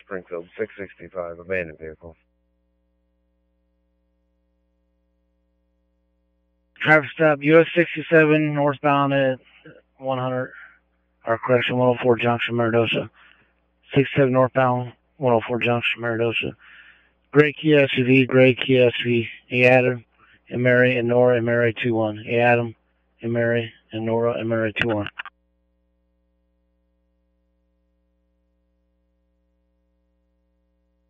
Springfield 665, abandoned vehicle. Traffic stop, US 67, northbound at 100, or correction, 104 Junction, Maridosa. 67 northbound, 104 Junction, Maridosa. Gray Kia SUV, Hey Adam, and Mary, and Nora, and Mary 21. Hey Adam, and Mary, and Nora, and Mary 21.